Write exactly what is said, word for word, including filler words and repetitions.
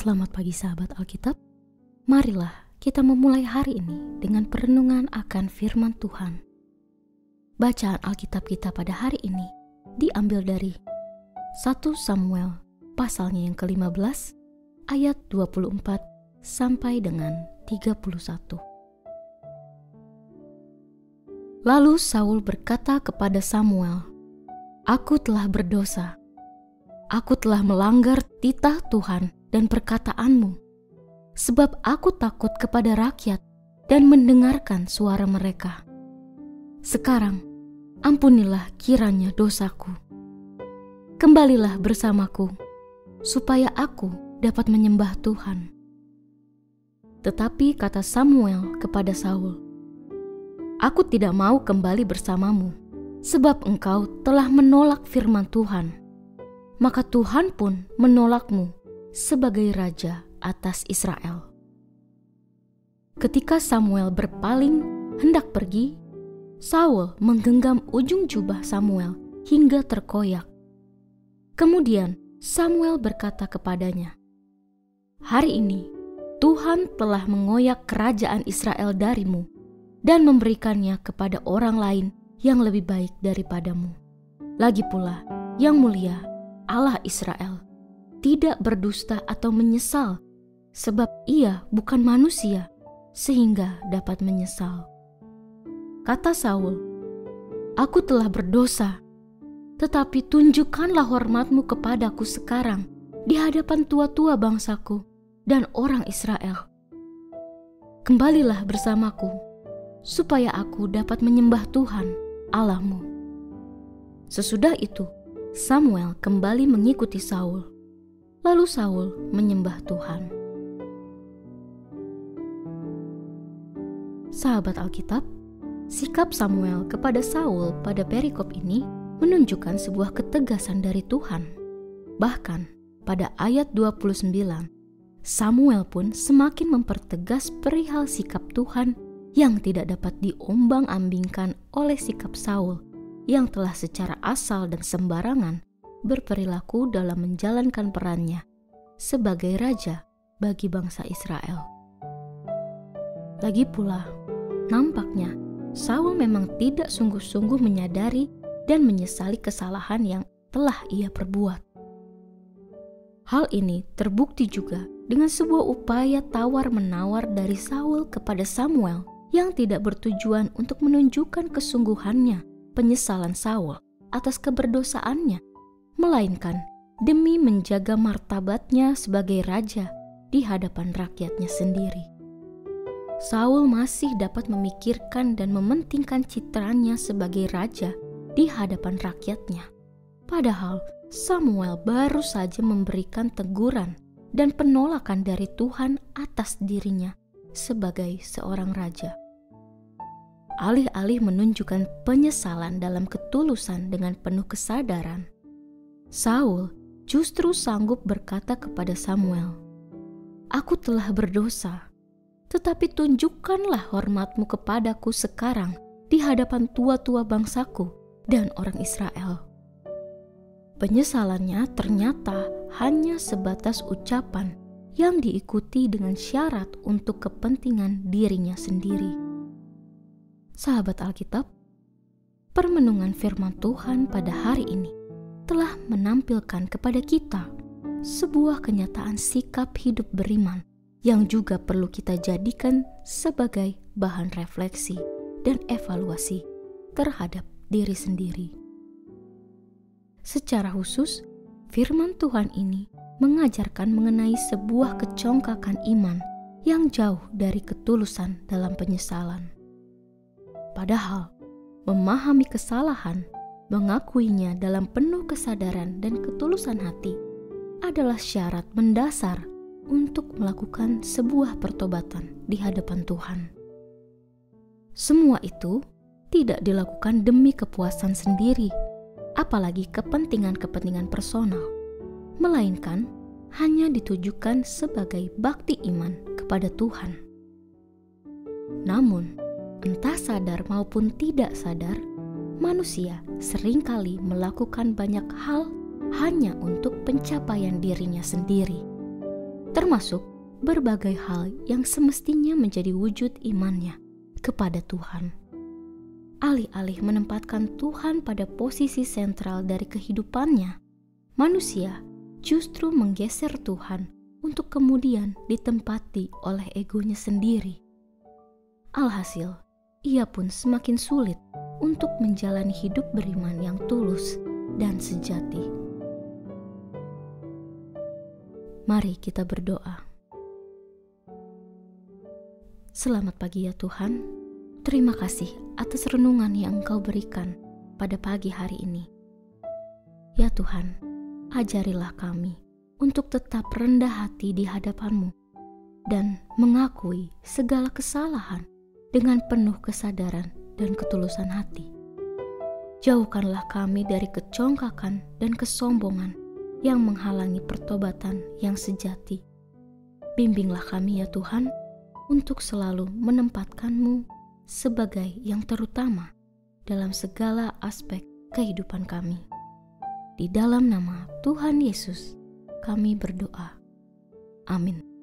Selamat pagi sahabat Alkitab. Marilah kita memulai hari ini dengan perenungan akan firman Tuhan. Bacaan Alkitab kita pada hari ini diambil dari satu Samuel pasalnya yang kelima belas ayat dua puluh empat sampai dengan tiga puluh satu. Lalu Saul berkata kepada Samuel, "Aku telah berdosa. Aku telah melanggar titah Tuhan dan perkataanmu, sebab aku takut kepada rakyat dan mendengarkan suara mereka. Sekarang, ampunilah kiranya dosaku. Kembalilah bersamaku, supaya aku dapat menyembah Tuhan." Tetapi kata Samuel kepada Saul, "Aku tidak mau kembali bersamamu, sebab engkau telah menolak firman Tuhan. Maka Tuhan pun menolakmu sebagai raja atas Israel." Ketika Samuel berpaling hendak pergi, Saul menggenggam ujung jubah Samuel hingga terkoyak. Kemudian Samuel berkata kepadanya, "Hari ini Tuhan telah mengoyak kerajaan Israel darimu dan memberikannya kepada orang lain yang lebih baik daripadamu. Lagi pula, yang mulia Allah Israel tidak berdusta atau menyesal, sebab ia bukan manusia sehingga dapat menyesal." Kata Saul, "Aku telah berdosa, tetapi tunjukkanlah hormatmu kepadaku sekarang di hadapan tua-tua bangsaku dan orang Israel. Kembalilah bersamaku, supaya aku dapat menyembah Tuhan Allahmu." Sesudah itu, Samuel kembali mengikuti Saul. Lalu Saul menyembah Tuhan. Sahabat Alkitab, sikap Samuel kepada Saul pada perikop ini menunjukkan sebuah ketegasan dari Tuhan. Bahkan pada ayat dua puluh sembilan, Samuel pun semakin mempertegas perihal sikap Tuhan yang tidak dapat diombang-ambingkan oleh sikap Saul yang telah secara asal dan sembarangan berperilaku dalam menjalankan perannya sebagai raja bagi bangsa Israel. Lagi pula, nampaknya Saul memang tidak sungguh-sungguh menyadari dan menyesali kesalahan yang telah ia perbuat. Hal ini terbukti juga dengan sebuah upaya tawar-menawar dari Saul kepada Samuel yang tidak bertujuan untuk menunjukkan kesungguhannya penyesalan Saul atas keberdosaannya, melainkan demi menjaga martabatnya sebagai raja di hadapan rakyatnya sendiri. Saul masih dapat memikirkan dan mementingkan citranya sebagai raja di hadapan rakyatnya, padahal Samuel baru saja memberikan teguran dan penolakan dari Tuhan atas dirinya sebagai seorang raja. Alih-alih menunjukkan penyesalan dalam ketulusan dengan penuh kesadaran, Saul justru sanggup berkata kepada Samuel, "Aku telah berdosa, tetapi tunjukkanlah hormatmu kepadaku sekarang di hadapan tua-tua bangsaku dan orang Israel." Penyesalannya ternyata hanya sebatas ucapan yang diikuti dengan syarat untuk kepentingan dirinya sendiri. Sahabat Alkitab, permenungan firman Tuhan pada hari ini telah menampilkan kepada kita sebuah kenyataan sikap hidup beriman yang juga perlu kita jadikan sebagai bahan refleksi dan evaluasi terhadap diri sendiri. Secara khusus, firman Tuhan ini mengajarkan mengenai sebuah kecongkakan iman yang jauh dari ketulusan dalam penyesalan. Padahal, memahami kesalahan, mengakuinya dalam penuh kesadaran dan ketulusan hati adalah syarat mendasar untuk melakukan sebuah pertobatan di hadapan Tuhan. Semua itu tidak dilakukan demi kepuasan sendiri, apalagi kepentingan-kepentingan personal, melainkan hanya ditujukan sebagai bakti iman kepada Tuhan. Namun, entah sadar maupun tidak sadar, manusia seringkali melakukan banyak hal hanya untuk pencapaian dirinya sendiri. termasuk berbagai hal yang semestinya menjadi wujud imannya kepada Tuhan. Alih-alih menempatkan Tuhan pada posisi sentral dari kehidupannya, manusia justru menggeser Tuhan untuk kemudian ditempati oleh egonya sendiri. Alhasil, ia pun semakin sulit untuk menjalani hidup beriman yang tulus dan sejati. Mari kita berdoa. Selamat pagi ya Tuhan. Terima kasih atas renungan yang Engkau berikan pada pagi hari ini. Ya Tuhan, ajarilah kami untuk tetap rendah hati di hadapan-Mu dan mengakui segala kesalahan dengan penuh kesadaran dan ketulusan hati. Jauhkanlah kami dari kecongkakan dan kesombongan yang menghalangi pertobatan yang sejati. Bimbinglah kami ya Tuhan, untuk selalu menempatkan-Mu sebagai yang terutama dalam segala aspek kehidupan kami. Di dalam nama Tuhan Yesus, kami berdoa. Amin.